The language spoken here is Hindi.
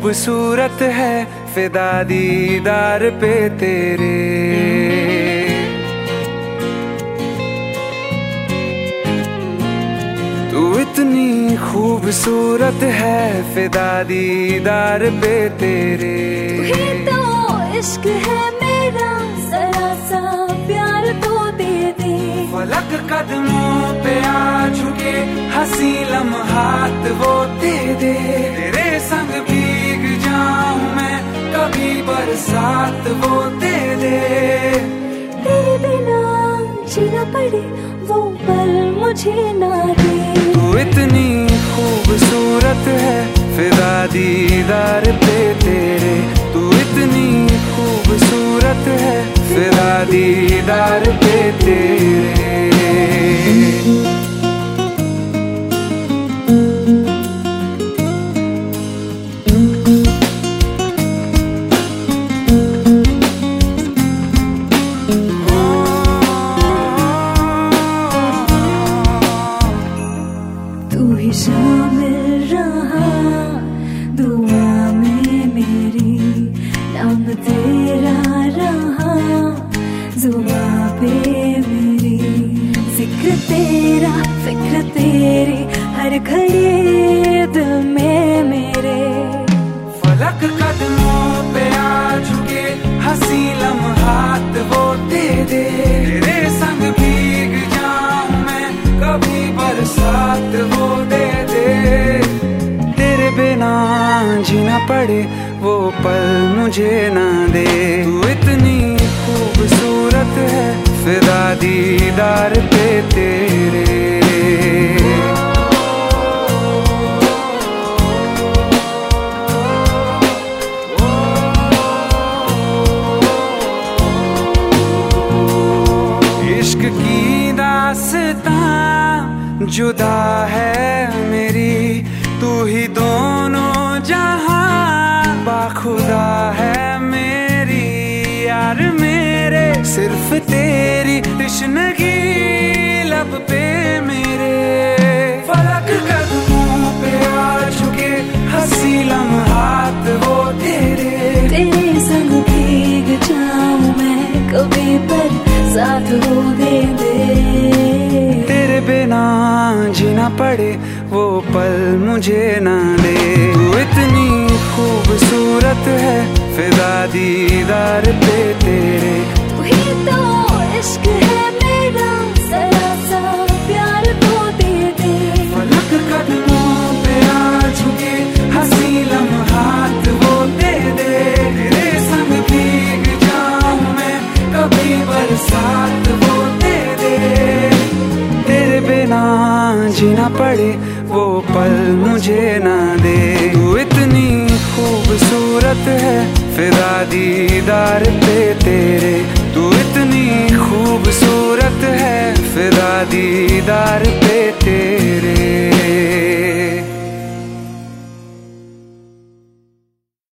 खूबसूरत है फिदा दीदार पे तेरे। तू इतनी खूबसूरत है फिदा दीदार पे तेरे। तो इश्क है मेरा जरा सा प्यार तो दे दे। फलक कदमों पे आ झुके हंसी लम्हात वो दे दे। तेरे संग भीग जाऊं मैं कभी बरसात वो दे दे। तेरे बिना जीना पड़े वो पल मुझे ना दे। तू इतनी खूबसूरत है फिदा दीदार पे तेरे। तू इतनी खूबसूरत है फिदा दीदार पे तेरे। तू ही शामिल रहा दुआ में मेरी, नाम तेरा रहा जुबां पे मेरी। जिक्र तेरा फिक्र तेरी हर घड़ी दिल में मेरे। फलक कदमों पे आ झुके हंसी लम्हात वो दे दे। तेरे संग भीग जाऊं मैं कभी बरसात वो दे दे। तेरे बिना जीना पड़े वो पल मुझे ना दे। तू इतनी खूबसूरत है फिदा दीदार पे तेरे। इश्क की दास्तां जुदा है मेरी, तू ही दोनों जहां बाखुदा है मेरी। यार मेरे सिर्फ तेरी तश्नगी लब पे मेरे। फलक कदमों पे आ झुके हंसी लम्हात वो तेरे। तेरे संग भीग जाऊं मैं कभी पर साथ हो दे दे। तेरे बिना जीना पड़े वो पल मुझे ना दे। तू इतनी खूबसूरत है फिदा दीदार पे तेरे। तू ही तो इश्क है मेरा जरा सा प्यार तो दे दे। फलक कदमों पे आ झुके हंसी लम्हात वो दे दे। तेरे संग भीग जाऊं मैं कभी बरसात वो दे दे। तेरे बिना जीना पड़े वो पल मुझे ना दे। तू इतनी खूबसूरत है फिदा दीदार पे तेरे। तू इतनी खूबसूरत है फिदा दीदार पे तेरे।